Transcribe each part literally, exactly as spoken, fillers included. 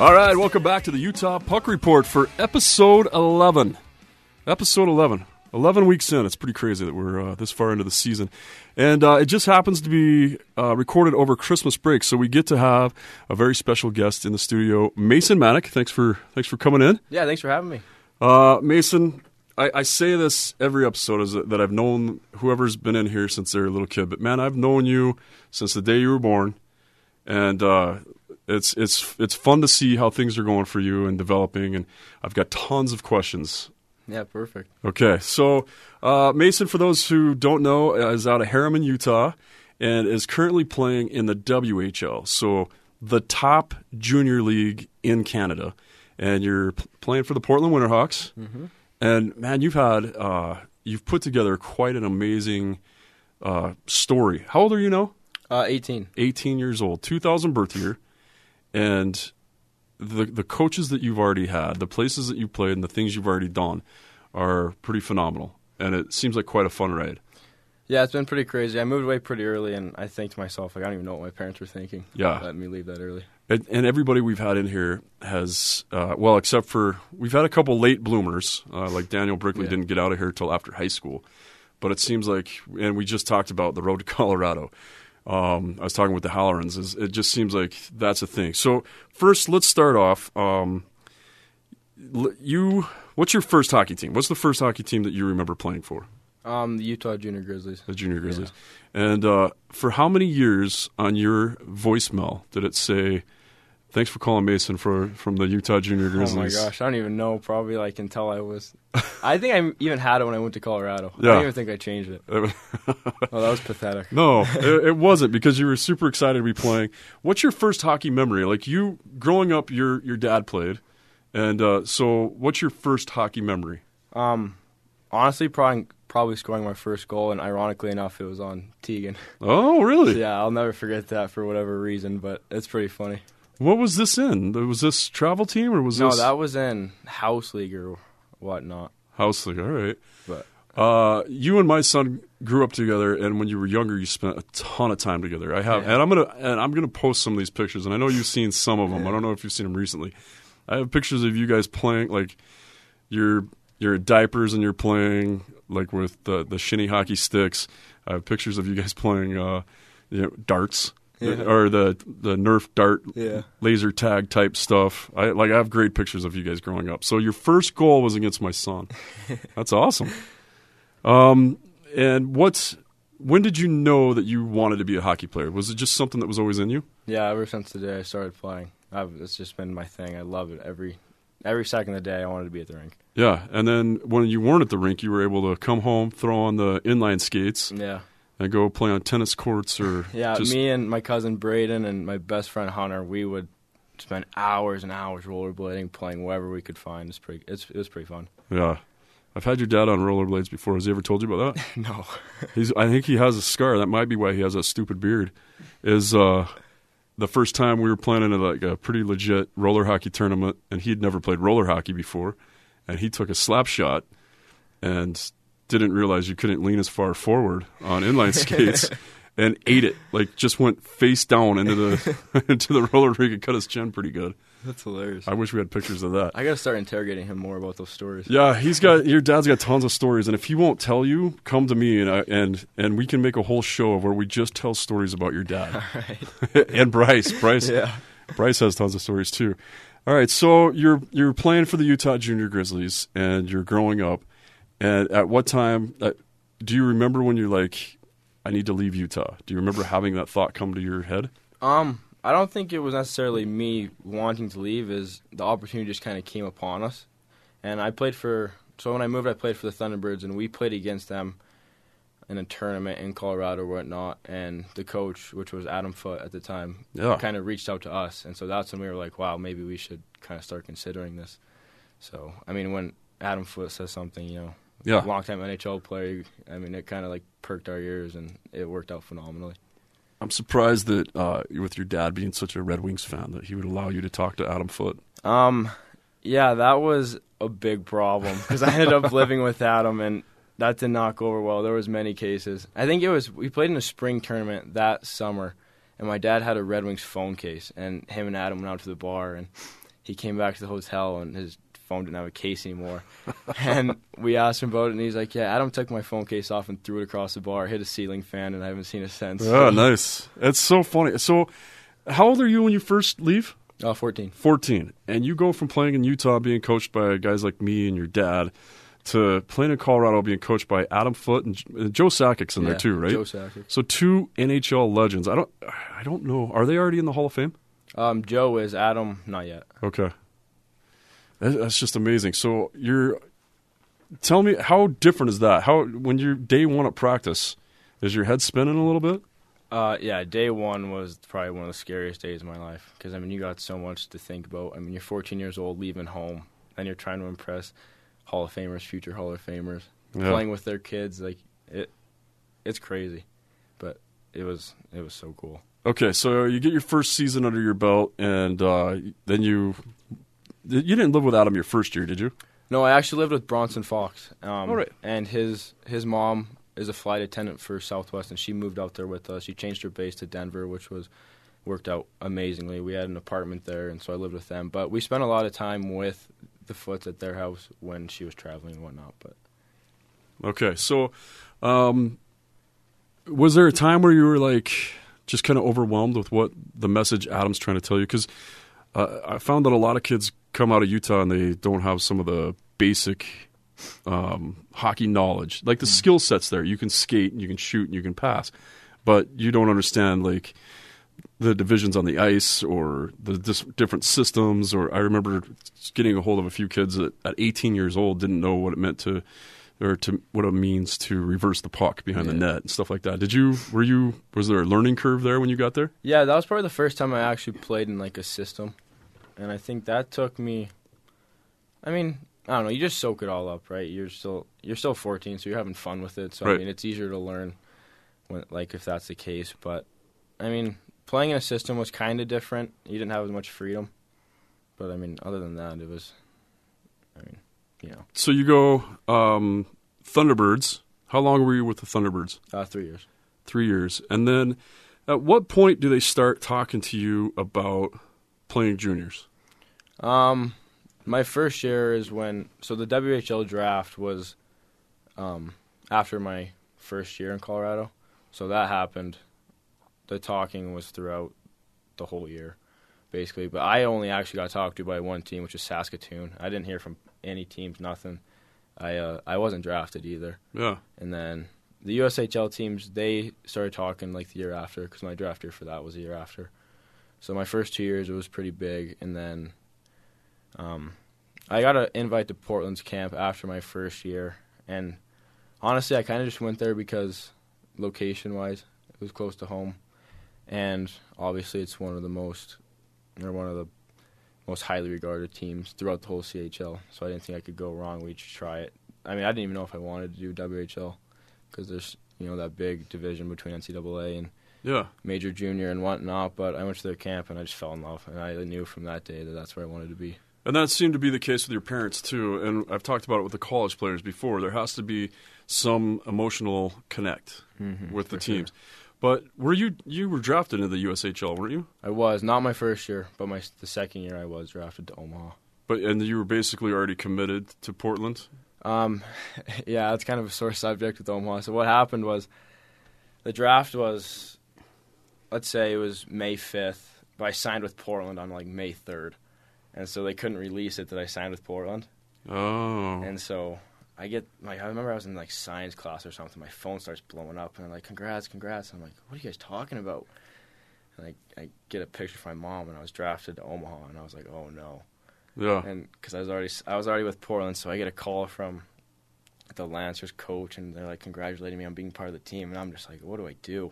All right, welcome back to the Utah Puck Report for episode eleven. Episode eleven. eleven weeks in. It's pretty crazy that we're uh, this far into the season. And uh, it just happens to be uh, recorded over Christmas break, so we get to have a very special guest in the studio, Mason Manick. Thanks for thanks for coming in. Yeah, thanks for having me. Uh, Mason, I, I say this every episode is that I've known whoever's been in here since they're a little kid, but man, I've known you since the day you were born, and uh, it's it's it's fun to see how things are going for you and developing, and I've got tons of questions. Yeah, perfect. Okay, so uh, Mason, for those who don't know, is out of Harriman, Utah, and is currently playing in the W H L, so the top junior league in Canada. And you're p- playing for the Portland Winterhawks. Mm-hmm. And man, you've had uh, you've put together quite an amazing uh, story. How old are you now? Uh, eighteen. eighteen years old, two thousand birth year, and the the coaches that you've already had, the places that you've played, and the things you've already done are pretty phenomenal. And it seems like quite a fun ride. Yeah, it's been pretty crazy. I moved away pretty early, and I think to myself, like, I don't even know what my parents were thinking. Yeah, letting me leave that early. And, and everybody we've had in here has, uh, well, except for we've had a couple late bloomers, uh, like Daniel Brickley yeah. didn't get out of here till after high school. But it seems like, and we just talked about the road to Colorado. Um, I was talking with the Hallorans. Is it just seems like that's a thing. So first, let's start off. Um, you, what's your first hockey team? What's the first hockey team that you remember playing for? Um, the Utah Junior Grizzlies. The Junior Grizzlies. Yeah. And uh, for how many years on your voicemail did it say, "Thanks for calling Mason for from the Utah Junior Grizzlies"? Oh my gosh, I don't even know. Probably like until I was. I think I even had it when I went to Colorado. Yeah. I don't even think I changed it. Oh, that was pathetic. No, it, it wasn't, because you were super excited to be playing. What's your first hockey memory? Like, you growing up, your your dad played, and uh, so what's your first hockey memory? Um, honestly, probably probably scoring my first goal, and ironically enough, it was on Teagan. Oh, really? So yeah, I'll never forget that for whatever reason, but it's pretty funny. What was this in? Was this travel team or was no, this? No, that was in house league or whatnot. House league, all right. But uh, you and my son grew up together, and when you were younger, you spent a ton of time together. I have, yeah. and I'm gonna and I'm gonna post some of these pictures, and I know you've seen some of them. Yeah. I don't know if you've seen them recently. I have pictures of you guys playing, like you're you're in diapers and you're playing like with the the shinny hockey sticks. I have pictures of you guys playing, uh, you know, darts. Yeah. Or the the Nerf dart yeah. laser tag type stuff. I like I have great pictures of you guys growing up. So your first goal was against my son. That's awesome. Um, and what's when did you know that you wanted to be a hockey player? Was it just something that was always in you? Yeah, ever since the day I started playing, I've, it's just been my thing. I love it every every second of the day. I wanted to be at the rink. Yeah, and then when you weren't at the rink, you were able to come home, throw on the inline skates. Yeah. And go play on tennis courts or yeah. Just... Me and my cousin Braden and my best friend Hunter, we would spend hours and hours rollerblading, playing wherever we could find. It's pretty. It's, it was pretty fun. Yeah, I've had your dad on rollerblades before. Has he ever told you about that? No. He's. I think he has a scar. That might be why he has that stupid beard. Is uh, the first time we were playing in a, like a pretty legit roller hockey tournament, and he'd never played roller hockey before, and he took a slap shot, and didn't realize you couldn't lean as far forward on inline skates, and ate it. Like, just went face down into the into the roller rink and cut his chin pretty good. That's hilarious. I wish we had pictures of that. I gotta start interrogating him more about those stories. Yeah, he's got your dad's got tons of stories, and if he won't tell you, come to me, and I, and and we can make a whole show where we just tell stories about your dad. All right. And Bryce, Bryce, yeah, Bryce has tons of stories too. All right, so you're you're playing for the Utah Junior Grizzlies, and you're growing up. And at what time, uh, do you remember when you're like, I need to leave Utah? Do you remember having that thought come to your head? Um, I don't think it was necessarily me wanting to leave. Is the opportunity just kind of came upon us. And I played for, so when I moved, I played for the Thunderbirds, and we played against them in a tournament in Colorado or whatnot. And the coach, which was Adam Foote at the time, yeah. kind of reached out to us. And so that's when we were like, wow, maybe we should kind of start considering this. So, I mean, when Adam Foote says something, you know, yeah. long-time N H L player, I mean, it kind of like perked our ears, and it worked out phenomenally. I'm surprised that uh, with your dad being such a Red Wings fan that he would allow you to talk to Adam Foote. Um, yeah, that was a big problem because I ended up living with Adam, and that did not go over well. There was many cases. I think it was we played in a spring tournament that summer, and my dad had a Red Wings phone case, and him and Adam went out to the bar, and he came back to the hotel and his phone didn't have a case anymore. And we asked him about it, and he's like, yeah, Adam took my phone case off and threw it across the bar, hit a ceiling fan, and I haven't seen it since. Oh, nice. It's so funny. So how old are you when you first leave? Oh, fourteen. fourteen. And you go from playing in Utah, being coached by guys like me and your dad, to playing in Colorado, being coached by Adam Foote and, and Joe Sakic's in yeah, there too, right? Joe Sakic. So two N H L legends. I don't, I don't know. Are they already in the Hall of Fame? Um, Joe is. Adam, not yet. Okay. That's just amazing. So you're, tell me, how different is that? How, when you're day one at practice, is your head spinning a little bit? Uh, yeah, day one was probably one of the scariest days of my life because, I mean, you got so much to think about. I mean, you're fourteen years old, leaving home, and you're trying to impress Hall of Famers, future Hall of Famers, Yeah. playing with their kids. Like, it, it's crazy, but it was it was so cool. Okay, so you get your first season under your belt, and uh, then you, you didn't live with Adam your first year, did you? No, I actually lived with Bronson Fox. Um, All right. And his his mom is a flight attendant for Southwest, and she moved out there with us. She changed her base to Denver, which was worked out amazingly. We had an apartment there, and so I lived with them. But we spent a lot of time with the Foots at their house when she was traveling and whatnot. But Okay, so um, was there a time where you were like just kind of overwhelmed with what the message Adam's trying to tell you? Because uh, I found that a lot of kids come out of Utah and they don't have some of the basic um, hockey knowledge, like the mm. skill sets there. You can skate and you can shoot and you can pass, but you don't understand like the divisions on the ice or the dis- different systems. Or I remember getting a hold of a few kids that at eighteen years old didn't know what it meant to, or to what it means to reverse the puck behind yeah. the net and stuff like that. Did you, were you, was there a learning curve there when you got there? Yeah, that was probably the first time I actually played in like a system. And I think that took me, I mean, I don't know, you just soak it all up, right? You're still you're still fourteen, so you're having fun with it. So, right. I mean, it's easier to learn, when, like, if that's the case. But, I mean, playing in a system was kind of different. You didn't have as much freedom. But, I mean, other than that, it was, I mean, you know. So you go um, Thunderbirds. How long were you with the Thunderbirds? Uh, three years. Three years. And then at what point do they start talking to you about playing juniors? Um, my first year is when, so the W H L draft was um, after my first year in Colorado. So that happened. The talking was throughout the whole year, basically. But I only actually got talked to by one team, which is Saskatoon. I didn't hear from any teams, nothing. I uh, I wasn't drafted either. Yeah. And then the U S H L teams, they started talking like the year after, because my draft year for that was the year after. So my first two years, it was pretty big. And then um, I got an invite to Portland's camp after my first year. And honestly, I kind of just went there because location-wise, it was close to home. And obviously, it's one of the most, or one of the most highly regarded teams throughout the whole C H L. So I didn't think I could go wrong. We should try it. I mean, I didn't even know if I wanted to do W H L because there's, you know, that big division between N C double A and yeah. major, junior, and whatnot. But I went to their camp and I just fell in love. And I knew from that day that that's where I wanted to be. And that seemed to be the case with your parents, too. And I've talked about it with the college players before. There has to be some emotional connect mm-hmm, with the sure. teams. But were you you were drafted into the U S H L, weren't you? I was. Not my first year, but my the second year I was drafted to Omaha. But and you were basically already committed to Portland? Um, yeah, that's kind of a sore subject with Omaha. So what happened was the draft was, let's say it was May fifth, but I signed with Portland on like May third. And so they couldn't release it that I signed with Portland. Oh. And so I get, like, I remember I was in, like, science class or something. My phone starts blowing up, and I'm like, congrats, congrats. And I'm like, what are you guys talking about? And I, I get a picture from my mom, and I was drafted to Omaha, and I was like, oh, no. Yeah. And because I was already I was already with Portland, so I get a call from the Lancers coach, and they're, like, congratulating me on being part of the team. And I'm just like, what do I do?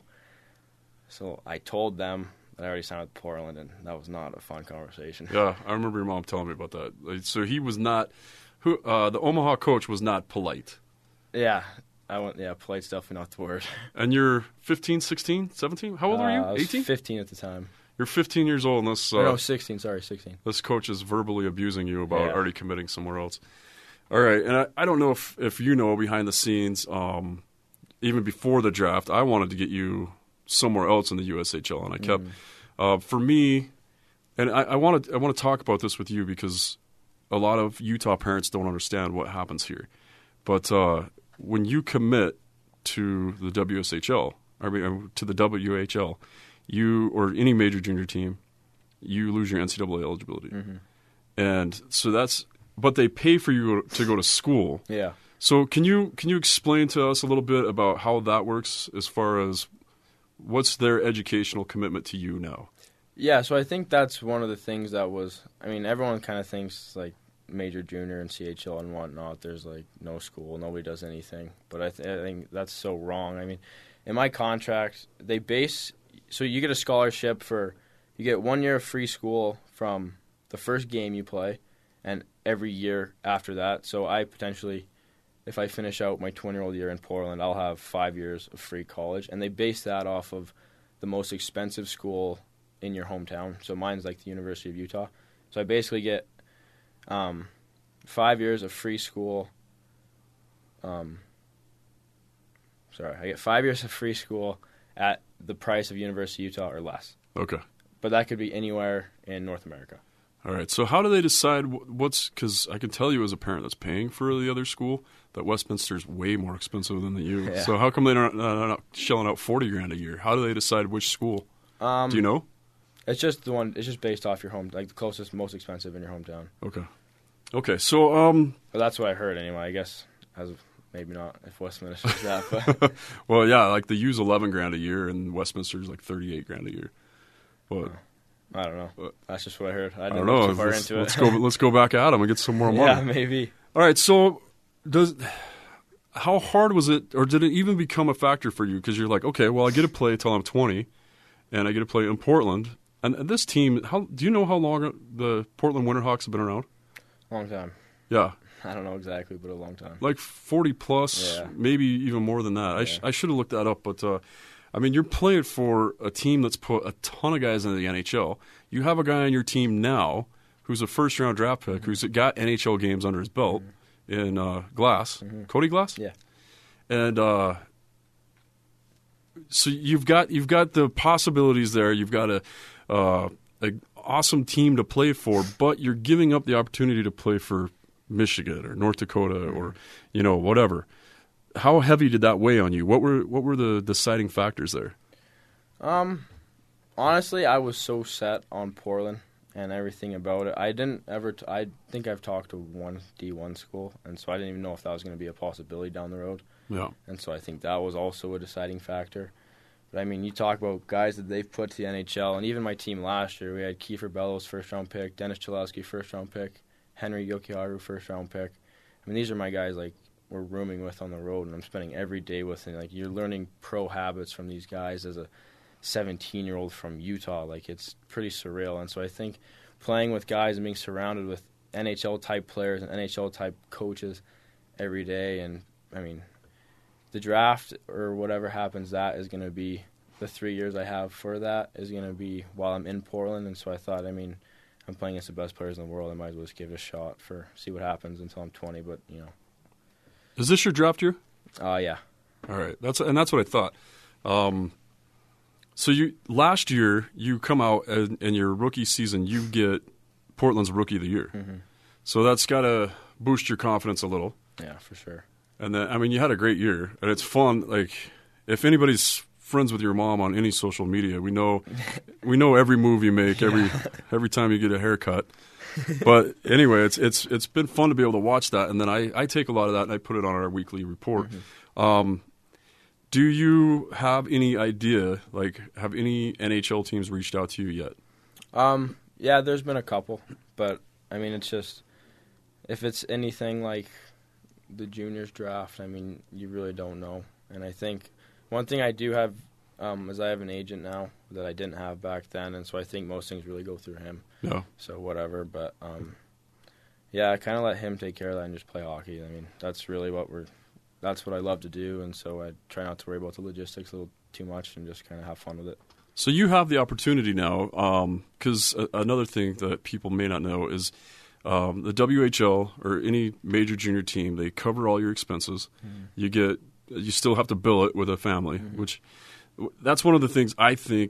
So I told them that I already signed with Portland, and that was not a fun conversation. Yeah, I remember your mom telling me about that. Like, so he was not... Who uh, the Omaha coach was not polite. Yeah, I went. Yeah, polite's definitely not the word. And you're fifteen, sixteen, seventeen? How old uh, are you? I was eighteen? fifteen at the time. You're fifteen years old, and this... Uh, or no, sixteen, sorry, sixteen. This coach is verbally abusing you about yeah. already committing somewhere else. All right, and I, I don't know if, if you know behind the scenes, um, even before the draft, I wanted to get you somewhere else in the U S H L, and I kept... Mm. Uh, for me... and I, I want to I want to talk about this with you because a lot of Utah parents don't understand what happens here. But uh, when you commit to the W S H L, I mean to the W H L, you or any major junior team, you lose your N C double A eligibility, Mm-hmm. and so that's. But they pay for you to go to school. Yeah. So can you can you explain to us a little bit about how that works as far as what's their educational commitment to you now? Yeah, so I think that's one of the things that was, I mean, everyone kind of thinks, like, major, junior, and C H L and whatnot, there's, like, no school, nobody does anything. But I, th- I think that's so wrong. I mean, in my contract, they base, so you get a scholarship for, you get one year of free school from the first game you play, and every year after that. So I potentially, if I finish out my twenty-year-old year in Portland, I'll have five years of free college. And they base that off of the most expensive school in your hometown. So mine's like the University of Utah. So I basically get um, five years of free school. Um, sorry, I get five years of free school at the price of University of Utah or less. Okay. But that could be anywhere in North America. All right. So how do they decide what's – because I can tell you as a parent that's paying for the other school that Westminster's way more expensive than the U. Yeah. So how come they're not, not, not shelling out forty grand a year? How do they decide which school? Um, Do you know? It's just the one. It's just based off your home, like the closest, most expensive in your hometown. Okay. Okay. So um, But that's what I heard anyway. I guess as of, maybe not if Westminster's that, but well, yeah, like the U's eleven grand a year and Westminster's like thirty-eight grand a year. But I don't know. What? That's just what I heard. I I didn't don't look know. too far Let's, into let's it. go. Let's go back at them and get some more money. Yeah, maybe. All right. So does how hard was it, or did it even become a factor for you? Because you're like, okay, well, I get to play till I'm twenty, and I get to play in Portland. And this team, how do you know how long the Portland Winterhawks have been around? Long time. Yeah, I don't know exactly, but a long time. like forty plus, Yeah. maybe even more than that. I, sh- Yeah. I should have looked that up, but uh, I mean, you're playing for a team that's put a ton of guys into the N H L. You have a guy on your team now who's a first round draft pick, mm-hmm. who's got N H L games under his belt mm-hmm. in uh, Glass, mm-hmm. Cody Glass. Yeah, and uh, so you've got you've got the possibilities there. You've got a uh, an awesome team to play for, but you're giving up the opportunity to play for Michigan or North Dakota mm-hmm. or you know whatever. How heavy did that weigh on you? What were what were the deciding factors there? Um, honestly, I was so set on Portland and everything about it. I didn't ever. T- I think I've talked to one D one school, and so I didn't even know if that was going to be a possibility down the road. Yeah, and so I think that was also a deciding factor. But I mean, you talk about guys that they've put to the N H L, and even my team last year, we had Kiefer Bellows first round pick, Dennis Cholowski first round pick, Henry Yokiharu first round pick. I mean, these are my guys like we're rooming with on the road, and I'm spending every day with them. Like you're learning pro habits from these guys as a seventeen-year-old from Utah. Like it's pretty surreal. And so I think playing with guys and being surrounded with N H L type players and N H L type coaches every day, and I mean, the draft or whatever happens, that is going to be the three years I have for that is going to be while I'm in Portland. And so I thought, I mean, I'm playing against the best players in the world. I might as well just give it a shot for see what happens until I'm twenty. But you know, is this your draft year? uh yeah. All right, that's and that's what I thought. Um, so you last year you come out and in your rookie season you get Portland's Rookie of the Year. Mm-hmm. So that's got to boost your confidence a little. Yeah, for sure. And then I mean you had a great year and it's fun. Like if anybody's friends with your mom on any social media, we know we know every move you make, every yeah. every time you get a haircut. But anyway, it's it's it's been fun to be able to watch that, and then I, I take a lot of that and I put it on our weekly report. Mm-hmm. Um, do you have any idea, like, have any N H L teams reached out to you yet? Um, yeah, there's been a couple, but I mean, it's just if it's anything like the juniors draft, I mean, you really don't know. And I think one thing I do have um, is I have an agent now that I didn't have back then, and so I think most things really go through him. Yeah. So whatever, but um, yeah, I kind of let him take care of that and just play hockey. I mean, that's really what we're, that's what I love to do, and so I try not to worry about the logistics a little too much and just kind of have fun with it. So you have the opportunity now, because um, another thing that people may not know is um, the W H L or any major junior team, they cover all your expenses. Mm-hmm. You get, you still have to bill it with a family, mm-hmm. which that's one of the things I think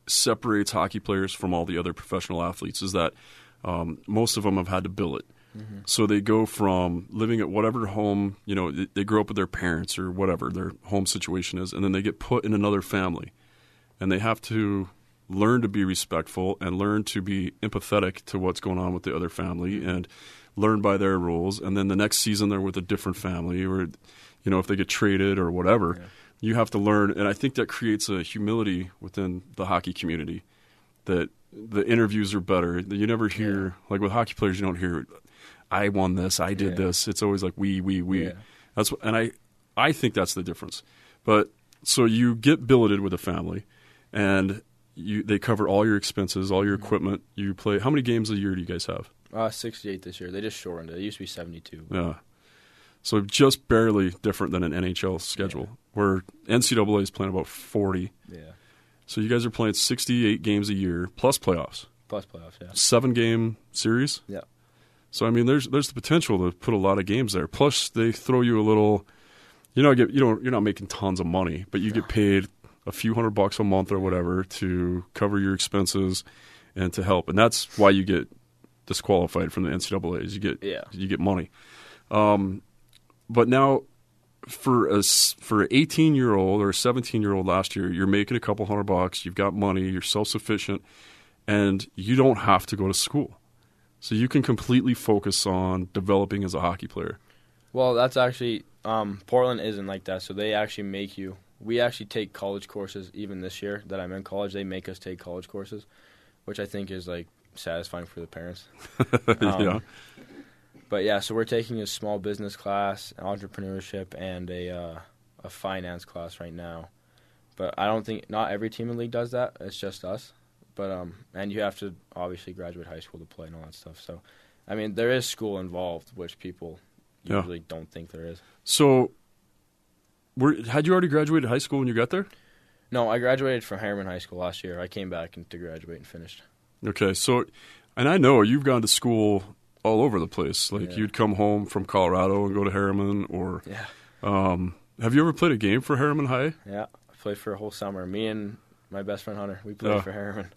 separates hockey players from all the other professional athletes is that um, most of them have had to bill it. Mm-hmm. So they go from living at whatever home, you know, they, they grow up with their parents or whatever their home situation is, and then they get put in another family. And they have to learn to be respectful and learn to be empathetic to what's going on with the other family and learn by their rules. And then the next season they're with a different family, or, you know, if they get traded or whatever, yeah. you have to learn. And I think that creates a humility within the hockey community that the interviews are better. You never hear, yeah. like with hockey players, you don't hear, I won this, I did yeah. this. It's always like we, we, we. Yeah. That's what, and I, I think that's the difference. But so you get billeted with a family, and you they cover all your expenses, all your mm-hmm. equipment. You play. How many games a year do you guys have? Uh, sixty-eight this year. They just shortened it. It used to be seventy-two. Yeah. So just barely different than an N H L schedule, yeah. where N C double A is playing about forty. Yeah. So you guys are playing sixty-eight games a year, plus playoffs. Plus playoffs, yeah. Seven-game series? Yeah. So, I mean, there's there's the potential to put a lot of games there. Plus, they throw you a little, you know, get you don't you're not making tons of money, but you no. get paid a few hundred bucks a month or whatever to cover your expenses and to help. And that's why you get disqualified from the N C double A. Is you get yeah. you get money. Um, but now, for a for an eighteen year old or a seventeen year old last year, you're making a couple hundred bucks. You've got money. You're self sufficient, and you don't have to go to school. So you can completely focus on developing as a hockey player. Well, that's actually um, Portland isn't like that. So they actually make you. We actually take college courses even this year that I'm in college. They make us take college courses, which I think is like satisfying for the parents. um, yeah. But yeah, so we're taking a small business class, entrepreneurship, and a uh, a finance class right now. But I don't think not every team in the league does that. It's just us. But um, and you have to obviously graduate high school to play and all that stuff. So, I mean, there is school involved, which people usually yeah. don't think there is. So, were had you already graduated high school when you got there? No, I graduated from Harriman High School last year. I came back and to graduate and finished. Okay, so, and I know you've gone to school all over the place. Like yeah. you'd come home from Colorado and go to Harriman, or yeah. Um, have you ever played a game for Harriman High? Yeah, I played for a whole summer. Me and my best friend Hunter, we played yeah. for Harriman.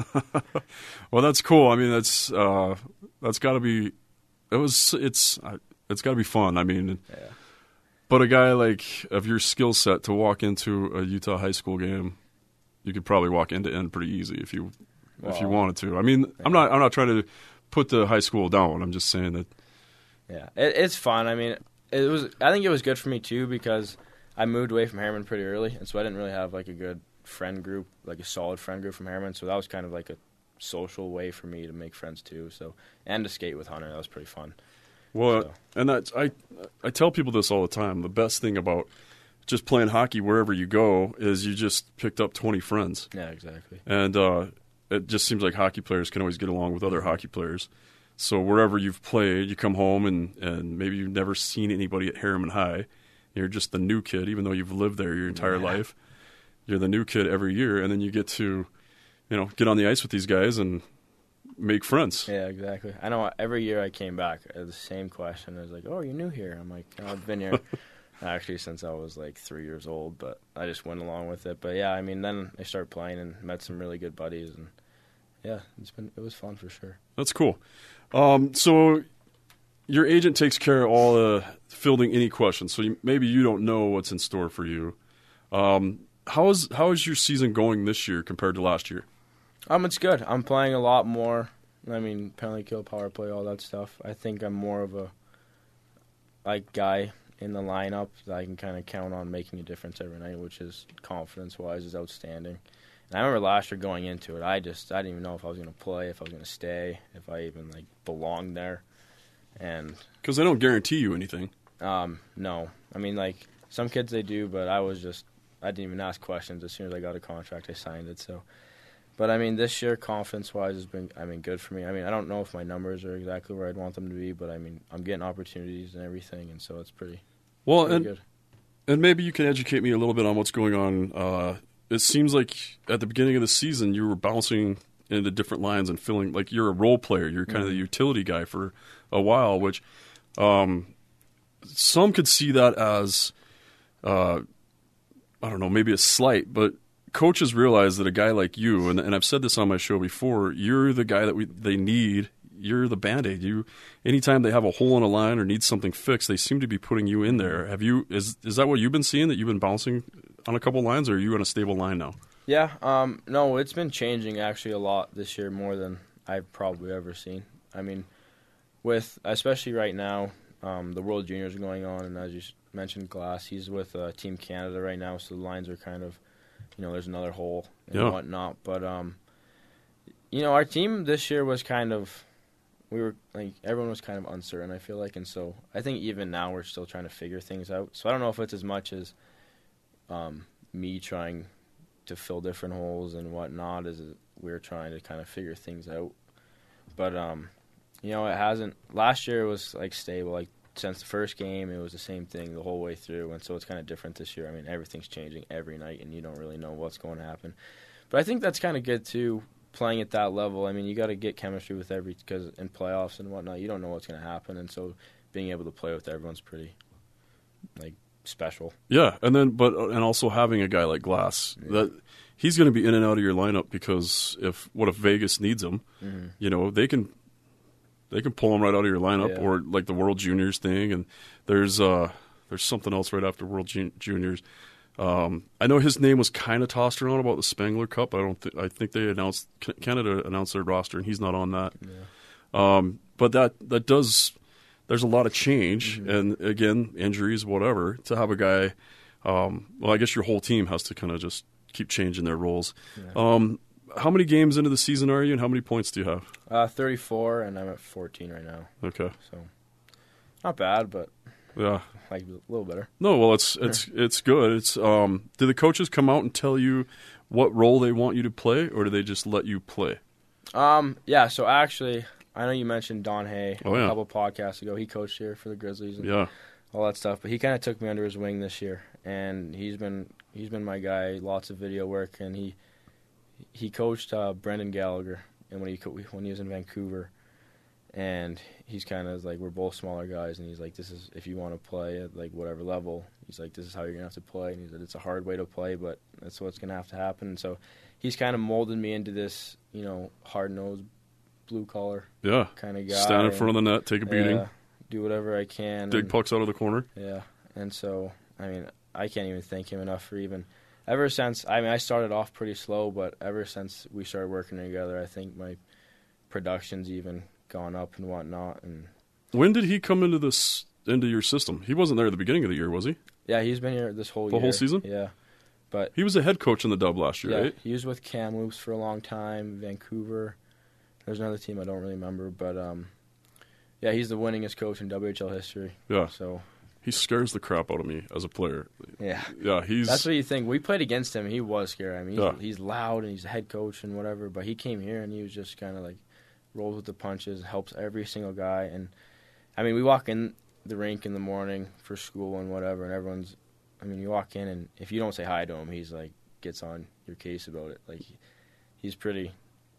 Well, that's cool. I mean, that's uh, that's got to be. It was. It's. It's got to be fun. I mean, yeah. But a guy like of your skill set to walk into a Utah high school game, you could probably walk end to end pretty easy if you well, if you wanted to. I mean, yeah. I'm not. I'm not trying to put the high school down. I'm just saying that. Yeah, it, it's fun. I mean, it was. I think it was good for me too because I moved away from Harriman pretty early, and so I didn't really have like a good friend group, like a solid friend group from Harriman. So that was kind of like a social way for me to make friends too. So and to skate with Hunter, that was pretty fun. Well, so. and that's I I tell people this all the time. The best thing about just playing hockey wherever you go is you just picked up twenty friends. Yeah, exactly. And uh, it just seems like hockey players can always get along with other hockey players. So wherever you've played, you come home and, and maybe you've never seen anybody at Harriman High. You're just the new kid, even though you've lived there your entire yeah. life. You're the new kid every year, and then you get to, you know, get on the ice with these guys and make friends. Yeah, exactly. I know every year I came back, I had the same question. I was like, oh, you're new here. I'm like, oh, I've been here actually since I was like three years old, but I just went along with it. But yeah, I mean, then I started playing and met some really good buddies, and yeah, it's been it was fun for sure. That's cool. Um, so your agent takes care of all the fielding any questions. So you, maybe you don't know what's in store for you. Um, how is how is your season going this year compared to last year? Um, it's good. I'm playing a lot more. I mean, penalty kill, power play, all that stuff. I think I'm more of a like guy in the lineup that I can kind of count on making a difference every night, which is confidence-wise is outstanding. And I remember last year going into it, I just I didn't even know if I was going to play, if I was going to stay, if I even like belonged there. And because they don't guarantee you anything. Um, no, I mean like some kids they do, but I was just I didn't even ask questions. As soon as I got a contract, I signed it. So. But, I mean, this year, confidence-wise, has been, I mean, good for me. I mean, I don't know if my numbers are exactly where I'd want them to be, but, I mean, I'm getting opportunities and everything, and so it's pretty, well, pretty and, good. And maybe you can educate me a little bit on what's going on. Uh, it seems like at the beginning of the season, you were bouncing into different lines and filling, like you're a role player. You're kind mm-hmm. of the utility guy for a while, which um, some could see that as, uh, I don't know, maybe a slight, but coaches realize that a guy like you, and, and I've said this on my show before, you're the guy that we they need. You're the Band-Aid. You, anytime they have a hole in a line or need something fixed, they seem to be putting you in there. Have you? Is is that what you've been seeing? That you've been bouncing on a couple lines, or are you on a stable line now? Yeah. Um. No, it's been changing actually a lot this year, more than I've probably ever seen. I mean, with especially right now, um, the World Juniors are going on, and as you mentioned, Glass, he's with uh, Team Canada right now, so the lines are kind of, you know, there's another hole and yeah. whatnot. But um, you know, our team this year was kind of. We were like everyone was kind of uncertain, I feel like, and so I think even now we're still trying to figure things out. So I don't know if it's as much as um, me trying to fill different holes and whatnot as we're trying to kind of figure things out. But um, you know, it hasn't. Last year it was like stable, like since the first game it was the same thing the whole way through, and so it's kind of different this year. I mean, everything's changing every night, and you don't really know what's going to happen. But I think that's kind of good too. Playing at that level, I mean, you got to get chemistry with every because in playoffs and whatnot, you don't know what's going to happen, and so being able to play with everyone's pretty like special. Yeah, and then but and also having a guy like Glass yeah. that he's going to be in and out of your lineup because if what if Vegas needs him, mm-hmm. you know they can they can pull him right out of your lineup yeah. or like the World Juniors thing, and there's uh there's something else right after World Jun- Juniors. Um, I know his name was kind of tossed around about the Spengler Cup. I don't. Th- I think they announced Canada announced their roster, and he's not on that. Yeah. Um, but that that does. There's a lot of change, mm-hmm. and again, injuries, whatever. To have a guy, um, well, I guess your whole team has to kind of just keep changing their roles. Yeah. Um, how many games into the season are you, and how many points do you have? Uh, thirty-four, and I'm at fourteen right now. Okay. So, not bad, but. Yeah, like a little better. No, well, it's it's it's good. It's um. Do the coaches come out and tell you what role they want you to play, or do they just let you play? Um. Yeah. So actually, I know you mentioned Don Hay oh, yeah. a couple podcasts ago. He coached here for the Grizzlies. And yeah. All that stuff, but he kind of took me under his wing this year, and he's been he's been my guy. Lots of video work, and he he coached uh, Brendan Gallagher, and when he co- when he was in Vancouver. And he's kind of like, we're both smaller guys, and he's like, this is, if you want to play at like whatever level, he's like, this is how you're going to have to play. And he said, it's a hard way to play, but that's what's going to have to happen. And so he's kind of molded me into this, you know, hard-nosed, blue-collar yeah. kind of guy. Stand in front of the net, take a beating. Yeah, do whatever I can. Dig and, pucks out of the corner. Yeah. And so, I mean, I can't even thank him enough for even, ever since, I mean, I started off pretty slow, but ever since we started working together, I think my production's even gone up and whatnot. And when did he come into this into your system? He wasn't there at the beginning of the year, was he? Yeah, he's been here this whole the year. The whole season? Yeah. But he was a head coach in the Dub last year, yeah, right? He was with Kamloops for a long time, Vancouver. There's another team I don't really remember, but um, yeah, he's the winningest coach in W H L history. Yeah. So he scares the crap out of me as a player. Yeah. Yeah, he's That's what you think. We played against him, he was scary. I mean, he's, yeah. he's loud and he's a head coach and whatever, but he came here and he was just kind of like rolls with the punches, helps every single guy. And I mean, we walk in the rink in the morning for school and whatever, and everyone's, I mean, you walk in and if you don't say hi to him, he's like, gets on your case about it. Like, he's pretty,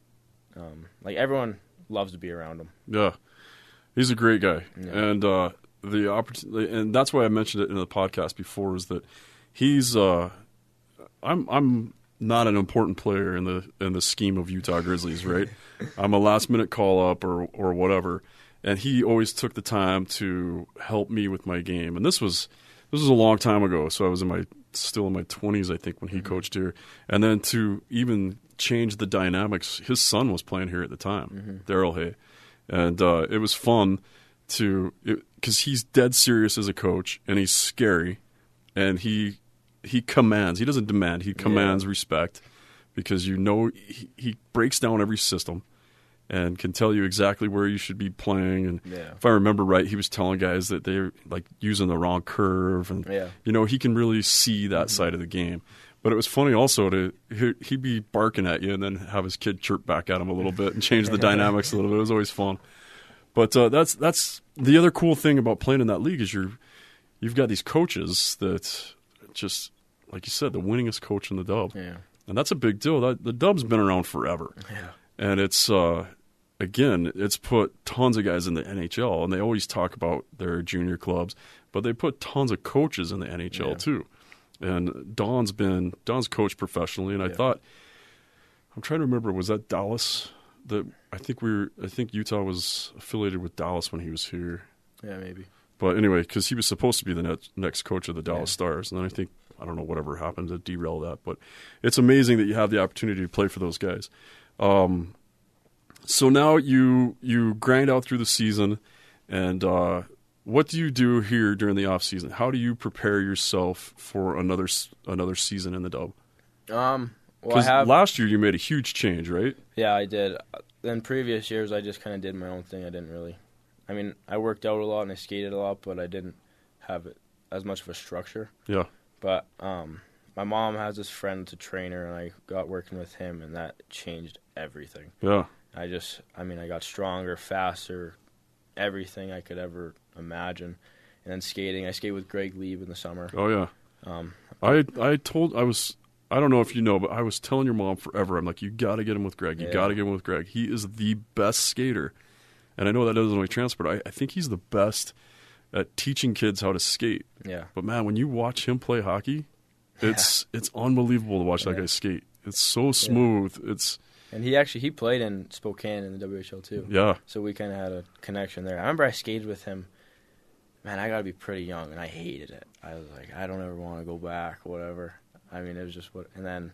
um, like, everyone loves to be around him. Yeah. He's a great guy. Yeah. And, uh, the opportunity, and that's why I mentioned it in the podcast before, is that he's, uh, I'm, I'm, not an important player in the in the scheme of Utah Grizzlies, right? I'm a last minute call up or or whatever, and he always took the time to help me with my game. And this was this was a long time ago, so I was in my still in my twenties, I think, when he mm-hmm. coached here. And then to even change the dynamics, his son was playing here at the time, mm-hmm. Daryl Hay, and uh, it was fun to because he's dead serious as a coach, and he's scary, and he. He commands. He doesn't demand. He commands yeah. respect because you know he, he breaks down every system and can tell you exactly where you should be playing. And yeah. if I remember right, he was telling guys that they're like using the wrong curve, and yeah. you know he can really see that mm-hmm. side of the game. But it was funny also to he'd be barking at you and then have his kid chirp back at him a little bit and change the dynamics a little bit. It was always fun. But uh, that's that's the other cool thing about playing in that league is you're you've got these coaches that. Just like you said, the winningest coach in the Dub, yeah, and that's a big deal. That the Dub's been around forever, yeah, and it's uh, again, it's put tons of guys in the N H L, and they always talk about their junior clubs, but they put tons of coaches in the N H L yeah. too, And Don's been Don's coached professionally, and I Yeah. thought I'm trying to remember, was that Dallas? That I think we were, I think Utah was affiliated with Dallas when he was here. Yeah, maybe. But anyway, because he was supposed to be the net, next coach of the Dallas Yeah. Stars, and then I think I don't know whatever happened to derail that. But it's amazing that you have the opportunity to play for those guys. Um, so now you you grind out through the season, and uh, what do you do here during the off season? How do you prepare yourself for another s- another season in the Dub? Um, well, I Because have. last year you made a huge change, right? Yeah, I did. In previous years, I just kind of did my own thing. I didn't really. I mean, I worked out a lot and I skated a lot, but I didn't have it as much of a structure. Yeah. But um, my mom has this friend that's a trainer, and I got working with him, and that changed everything. Yeah. I just, I mean, I got stronger, faster, everything I could ever imagine. And then skating, I skate with Greg Lieb in the summer. Oh yeah. Um, I I told I was I don't know if you know, but I was telling your mom forever. I'm like, you got to get him with Greg. You Yeah. got to get him with Greg. He is the best skater, and I know that doesn't only transport. I, I think he's the best at teaching kids how to skate. yeah, But man, when you watch him play hockey, it's it's unbelievable to watch that Yeah. guy skate. It's so smooth. It's and he actually he played in Spokane in the W H L too. yeah, So we kind of had a connection there. I remember I skated with him. Man, I got to be pretty young, and I hated it. I was like, I don't ever want to go back, whatever. I mean, it was just what. And then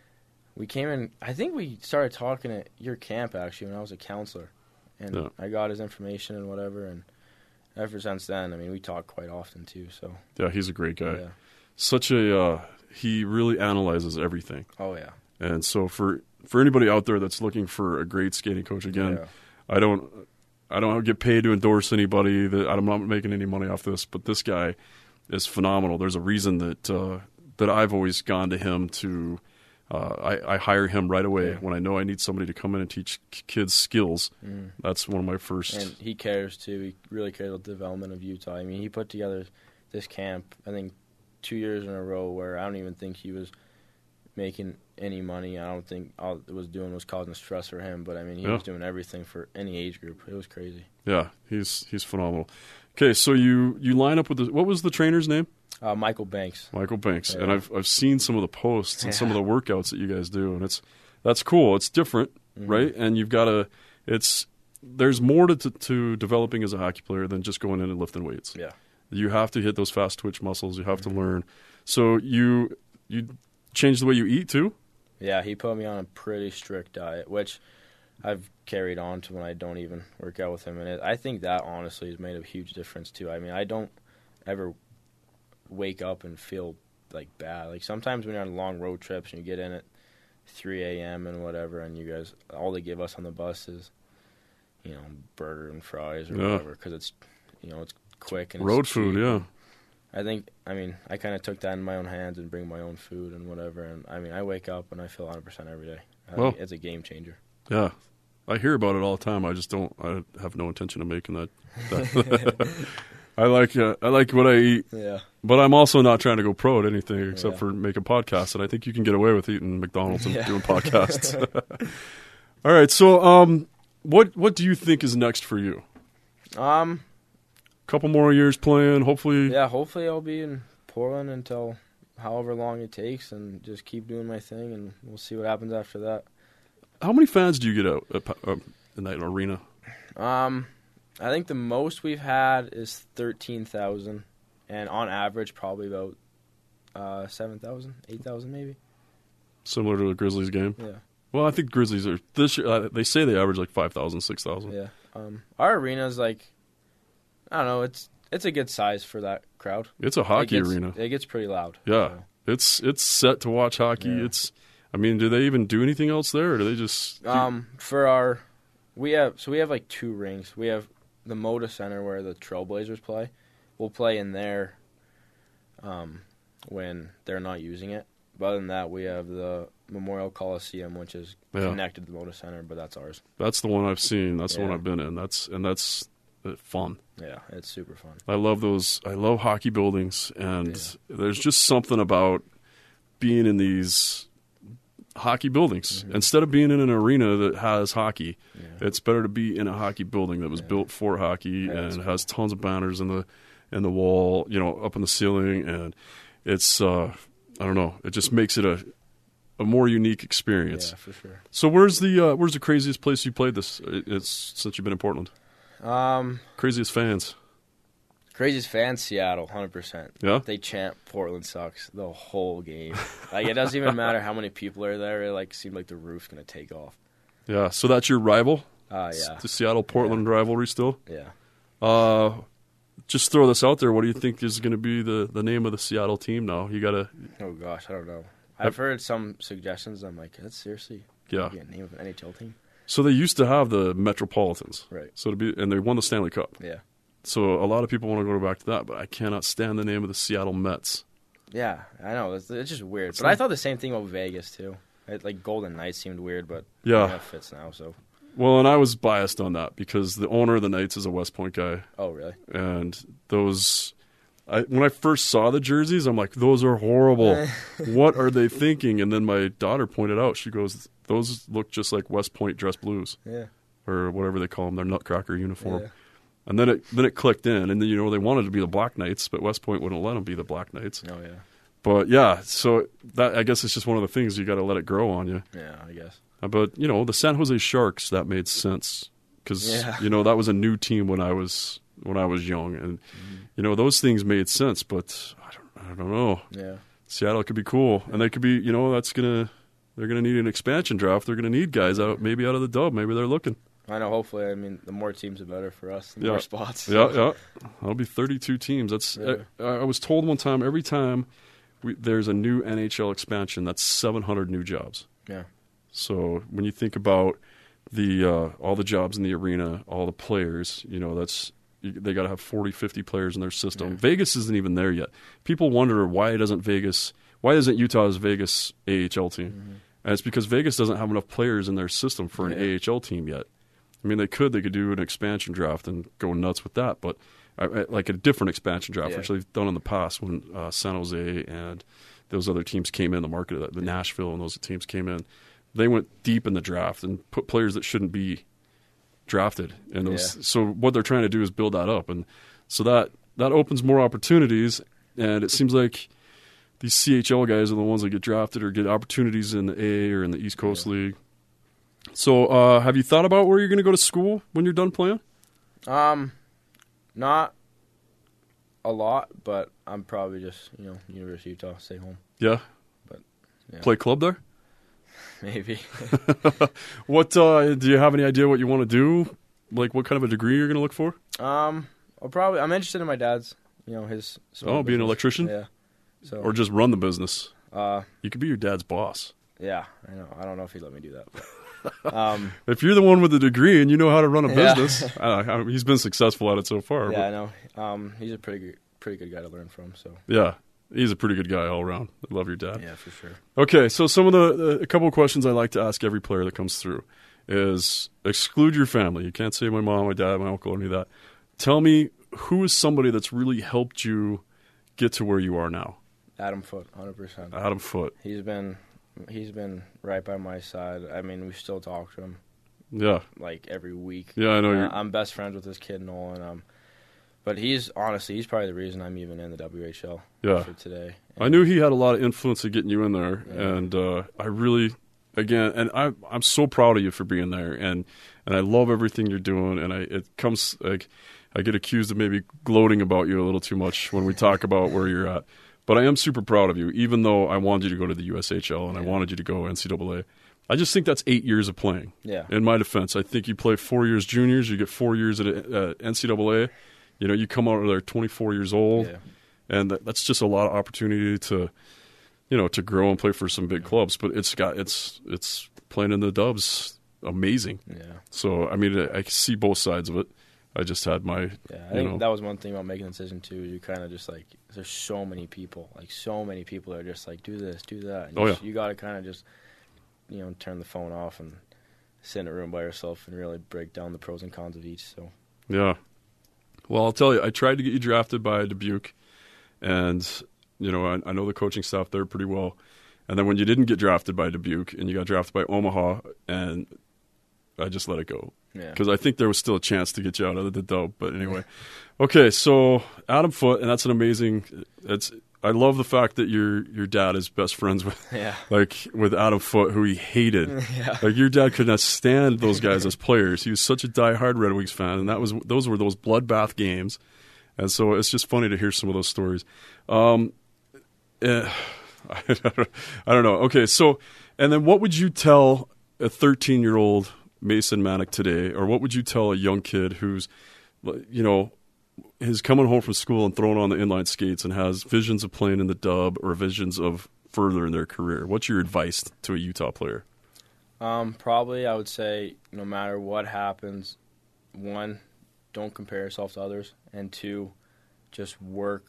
we came in. I think we started talking at your camp actually when I was a counselor, and Yeah. I got his information and whatever. And ever since then, I mean, we talk quite often too. So yeah. He's a great guy. yeah. Such a uh, he really analyzes everything. Oh yeah. And so for for anybody out there that's looking for a great skating coach, again, Yeah. I don't I don't get paid to endorse anybody. That I'm not making any money off this, but this guy is phenomenal. There's a reason that uh, that I've always gone to him to. Uh, I, I hire him right away Yeah. when I know I need somebody to come in and teach k- kids skills. Mm. That's one of my first. And he cares too. He really cares about the development of Utah. I mean, he put together this camp, I think, two years in a row where I don't even think he was making any money. I don't think all it was doing was causing stress for him. But I mean, he Yeah. was doing everything for any age group. It was crazy. Yeah, he's he's phenomenal. Okay, so you, you line up with the, what was the trainer's name? Uh, Michael Banks. Michael Banks, Yeah. and I've I've seen some of the posts and some of Yeah. the workouts that you guys do, and it's that's cool. It's different, Mhm. right? And you've got to it's there's more to, to to developing as a hockey player than just going in and lifting weights. Yeah. You have to hit those fast twitch muscles. You have Mhm. to learn. So you you change the way you eat too. Yeah, he put me on a pretty strict diet, which I've carried on to when I don't even work out with him. And it, I think that honestly has made a huge difference too. I mean, I don't ever wake up and feel like bad. Like sometimes when you're on long road trips and you get in at three a.m. and whatever, and you guys, all they give us on the bus is, you know, burger and fries or Yeah. whatever, because it's, you know, it's quick and it's Road food, cheap. yeah. I think, I mean, I kind of took that in my own hands and bring my own food and whatever. And I mean, I wake up and I feel one hundred percent every day. I Well- think it's a game changer. Yeah. I hear about it all the time. I just don't. I have no intention of making that. that. I like uh, I like what I eat, Yeah. but I'm also not trying to go pro at anything except Yeah. for make a podcast. And I think you can get away with eating McDonald's and Yeah. doing podcasts. All right. So, um, what what do you think is next for you? Um. Couple more years playing, hopefully. Yeah. Hopefully, I'll be in Portland until however long it takes, and just keep doing my thing, and we'll see what happens after that. How many fans do you get out at, uh, in that arena? Um, I think the most we've had is thirteen thousand, and on average, probably about uh, seven thousand, eight thousand, maybe. Similar to the Grizzlies game. Yeah. Well, I think Grizzlies are this year. Uh, they say they average like five thousand, six thousand. Yeah. Um, our arena's like, I don't know. It's it's a good size for that crowd. It's a hockey it gets, arena. It gets pretty loud. Yeah. so. It's it's set to watch hockey. Yeah. It's. I mean, do they even do anything else there, or do they just? Um, for our, we have so we have like two rings. We have the Moda Center where the Trailblazers play. We'll play in there. Um, when they're not using it. But other than that, we have the Memorial Coliseum, which is Yeah. connected to the Moda Center, but that's ours. That's the one I've seen. That's the one Yeah. I've been in. That's and that's uh, fun. Yeah, it's super fun. I love those. I love hockey buildings, and there's just something about being in these hockey buildings Mhm. instead of being in an arena that has hockey. Yeah. It's better to be in a hockey building that was Yeah. built for hockey Yeah, that's and has tons of banners in the in the wall, you know, up in the ceiling, and it's uh, I don't know. It just makes it a a more unique experience. Yeah, for sure. So where's the uh, where's the craziest place you played this? It's since you've been in Portland. Um, Craziest fans. Craziest fans, Seattle, one hundred percent. Yeah? They chant Portland sucks the whole game. Like, it doesn't even matter how many people are there. It, like, seemed like the roof's going to take off. Yeah. So that's your rival? Uh, yeah. The Seattle-Portland yeah. rivalry still? Yeah. Uh, just throw this out there. What do you think is going to be the, the name of the Seattle team now? You got to... Oh, gosh, I don't know. I've heard some suggestions. I'm like, that's seriously yeah. a name of an N H L team? So they used to have the Metropolitans. Right. So to be, and they won the Stanley Cup. Yeah. So a lot of people want to go back to that, but I cannot stand the name of the Seattle Mets. Yeah, I know. It's, it's just weird. It's but like, I thought the same thing about Vegas, too. It, like, Golden Knights seemed weird, but yeah, that fits now, so. Well, and I was biased on that because the owner of the Knights is a West Point guy. Oh, really? And those... I, when I first saw the jerseys, I'm like, those are horrible. What are they thinking? And then my daughter pointed out, she goes, those look just like West Point dress blues. Yeah. Or whatever they call them, their Nutcracker uniform. Yeah. And then it then it clicked in, and then you know they wanted to be the Black Knights, but West Point wouldn't let them be the Black Knights. Oh yeah. But yeah, so that I guess it's just one of the things you got to let it grow on you. Yeah, I guess. Uh, but you know the San Jose Sharks, that made sense because yeah. you know that was a new team when I was when I was young, and mm-hmm. you know those things made sense. But I don't I don't know. Yeah. Seattle could be cool, and they could be you know that's gonna they're gonna need an expansion draft. They're gonna need guys out maybe out of the dub. Maybe they're looking. I know, hopefully. I mean, the more teams, the better for us. The yeah. more spots. Yeah, yeah. That'll be thirty-two teams. That's. Yeah. I, I was told one time, every time we, there's a new N H L expansion, that's seven hundred new jobs. Yeah. So when you think about the uh, all the jobs in the arena, all the players, you know, that's they got to have forty, fifty players in their system. Yeah. Vegas isn't even there yet. People wonder why doesn't Vegas, why isn't Utah's Vegas A H L team? Mm-hmm. And it's because Vegas doesn't have enough players in their system for an yeah. A H L team yet. I mean, they could. They could do an expansion draft and go nuts with that, but uh, like a different expansion draft, yeah. which they've done in the past when uh, San Jose and those other teams came in, the market, the yeah. Nashville and those teams came in. They went deep in the draft and put players that shouldn't be drafted. And those, yeah. so what they're trying to do is build that up, and so that that opens more opportunities. And it seems like these C H L guys are the ones that get drafted or get opportunities in the A or in the East Coast yeah. League. So, uh, have you thought about where you're going to go to school when you're done playing? Um, not a lot, but I'm probably just, you know, University of Utah, stay home. Yeah? But yeah. Play club there? Maybe. What, uh, do you have any idea what you want to do? Like, what kind of a degree you're going to look for? Um, I'll probably, I'm interested in my dad's, you know, his... Oh, being an electrician? Yeah. So. Or just run the business? Uh, you could be your dad's boss. Yeah, I know. I don't know if he'd let me do that, but... Um, if you're the one with the degree and you know how to run a business, yeah. uh, he's been successful at it so far. Yeah, but. I know. Um, he's a pretty good, pretty good guy to learn from. So yeah, he's a pretty good guy all around. I love your dad. Yeah, for sure. Okay, so some of the a couple of questions I like to ask every player that comes through is exclude your family. You can't say my mom, my dad, my uncle, any of that. Tell me who is somebody that's really helped you get to where you are now. Adam Foote, one hundred percent. Adam Foote. He's been. He's been right by my side. I mean, we still talk to him. Yeah. Like every week. Yeah, I know. Uh, you're... I'm best friends with this kid, Nolan. Um, but he's honestly, he's probably the reason I'm even in the W H L. Yeah. For today. And I knew he had a lot of influence in getting you in there, yeah. and uh, I really, again, and I, I'm so proud of you for being there, and and I love everything you're doing, and I it comes like I get accused of maybe gloating about you a little too much when we talk about where you're at. But I am super proud of you, even though I wanted you to go to the U S H L and yeah. I wanted you to go N C double A. I just think that's eight years of playing. Yeah. In my defense, I think you play four years juniors, you get four years at uh, N C double A. You know, you come out there twenty-four years old, yeah. and that, that's just a lot of opportunity to, you know, to grow and play for some big clubs. But it's got it's it's playing in the Dubs, amazing. Yeah. So I mean, I, I see both sides of it. I just had my, yeah. I you think know, that was one thing about making the decision too. You kind of just like there's so many people, like so many people are just like do this, do that. And oh you yeah. You got to kind of just, you know, turn the phone off and sit in a room by yourself and really break down the pros and cons of each. So. Yeah. Well, I'll tell you, I tried to get you drafted by Dubuque, and you know, I, I know the coaching staff there pretty well. And then when you didn't get drafted by Dubuque and you got drafted by Omaha, and I just let it go. Yeah. Because I think there was still a chance to get you out of the dub. But anyway. Okay, so Adam Foote, and that's an amazing – it's I love the fact that your your dad is best friends with, yeah. like with Adam Foote, who he hated. yeah. Like your dad could not stand those guys as players. He was such a diehard Red Wings fan, and that was those were those bloodbath games. And so it's just funny to hear some of those stories. Um, eh, I don't know. Okay, so and then what would you tell a thirteen-year-old Mason Manick today, or what would you tell a young kid who's, you know, is coming home from school and throwing on the inline skates and has visions of playing in the Dub or visions of further in their career? What's your advice to a Utah player? Um, probably I would say no matter what happens, one, don't compare yourself to others, and two, just work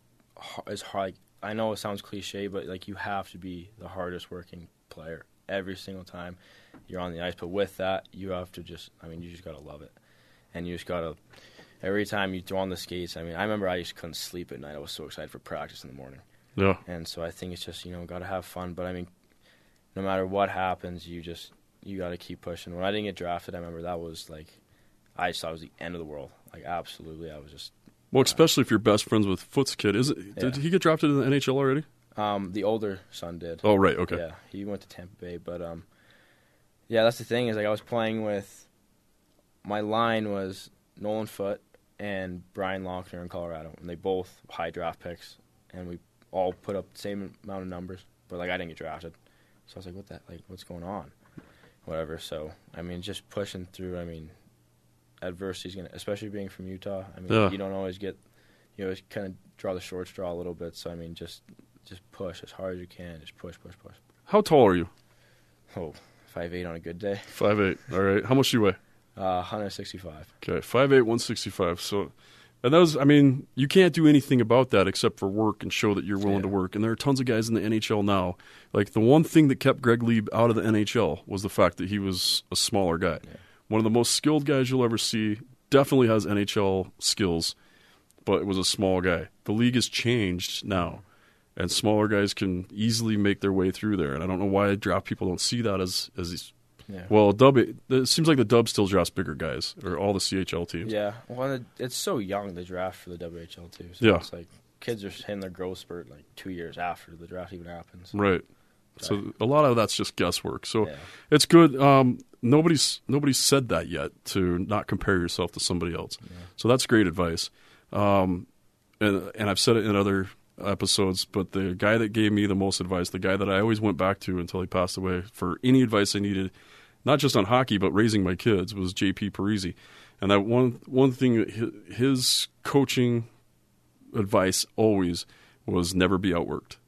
as hard. I know it sounds cliche, but like you have to be the hardest working player every single time you're on the ice. But with that, you have to just, I mean, you just got to love it. And you just got to, every time you throw on the skates, I mean, I remember I just couldn't sleep at night. I was so excited for practice in the morning. Yeah. And so I think it's just, you know, got to have fun. But I mean, no matter what happens, you just, you got to keep pushing. When I didn't get drafted, I remember that was like, I just thought it was the end of the world. Like, absolutely. I was just. Well, especially if you're best friends with Foote's kid. Is it, Yeah. Did he get drafted in the N H L already? Um, the older son did. Oh, right. Okay. Yeah, he went to Tampa Bay. But, um, yeah, that's the thing is, like, I was playing with, my line was Nolan Foote and Brian Lochner in Colorado. And they both high draft picks. And we all put up the same amount of numbers. But, like, I didn't get drafted. So I was like, what the, like, what's going on? Whatever. So, I mean, just pushing through, I mean, adversity's going to, especially being from Utah, I mean, Yeah. you don't always get, you always kind of draw the short straw a little bit. So, I mean, just just push as hard as you can. Just push, push, push. How tall are you? Oh, five eight on a good day. five eight. All right. How much do you weigh? Uh, one sixty-five. Okay. five eight, one sixty-five. So, and that was, I mean, you can't do anything about that except for work and show that you're willing Yeah. to work. And there are tons of guys in the N H L now. Like, the one thing that kept Greg Lieb out of the N H L was the fact that he was a smaller guy. Yeah. One of the most skilled guys you'll ever see. Definitely has N H L skills, but it was a small guy. The league has changed now, and smaller guys can easily make their way through there. And I don't know why draft people don't see that as as these. Yeah. Well, Dub. It, it seems like the Dub still drafts bigger guys, or all the C H L teams. Yeah. Well, it, it's so young, the draft for the W H L, too. So Yeah. it's like kids are hitting their growth spurt like two years after the draft even happens. Right. So a lot of that's just guesswork. So Yeah. it's good. Um, nobody's nobody's said that yet, to not compare yourself to somebody else. Yeah. So that's great advice. Um, and and I've said it in other episodes, but the guy that gave me the most advice, the guy that I always went back to until he passed away for any advice I needed, not just on hockey but raising my kids, was J P Parisi. And that one one thing, his coaching advice always was never be outworked.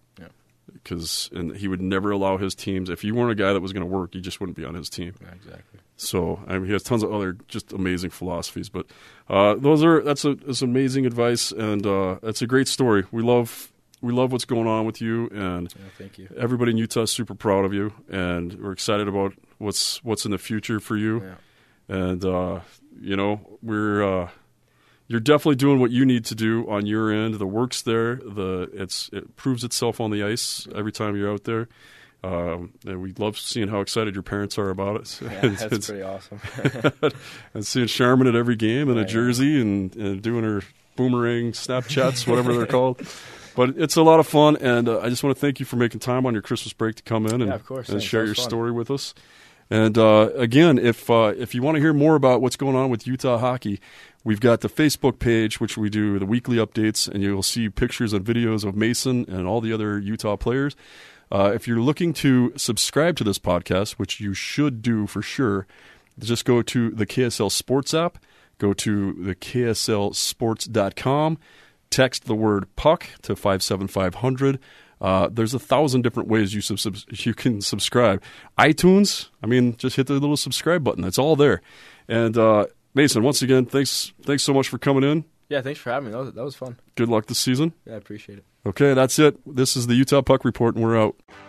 Because and he would never allow his teams. If you weren't a guy that was going to work, you just wouldn't be on his team. Yeah, exactly. So I mean, he has tons of other just amazing philosophies. But uh, those are that's a that's amazing advice, and uh, it's a great story. We love we love what's going on with you, and Yeah, thank you. everybody in Utah is super proud of you, and we're excited about what's what's in the future for you. Yeah. And uh, you know, we're. Uh, You're definitely doing what you need to do on your end. The work's there. The it's it proves itself on the ice every time you're out there. Um, and we love seeing how excited your parents are about it. Yeah, and, that's pretty awesome. and seeing Charmin at every game in a Yeah, yeah. jersey and, and doing her boomerang Snapchats, whatever they're called. But it's a lot of fun, and uh, I just want to thank you for making time on your Christmas break to come in and, Yeah, of course. and Thanks. share That your was fun. story with us. And uh, again, if uh, if you want to hear more about what's going on with Utah hockey, we've got the Facebook page, which we do the weekly updates, and you'll see pictures and videos of Mason and all the other Utah players. Uh, if you're looking to subscribe to this podcast, which you should do for sure, just go to the K S L Sports app, go to the K S L sports dot com, text the word puck to five seven five zero zero. Uh, there's a thousand different ways you sub- you can subscribe. iTunes, I mean, just hit the little subscribe button. It's all there. And uh, Mason, once again, thanks thanks so much for coming in. Yeah, thanks for having me. That was, that was fun. Good luck this season. Yeah, I appreciate it. Okay, that's it. This is the Utah Puck Report, and we're out.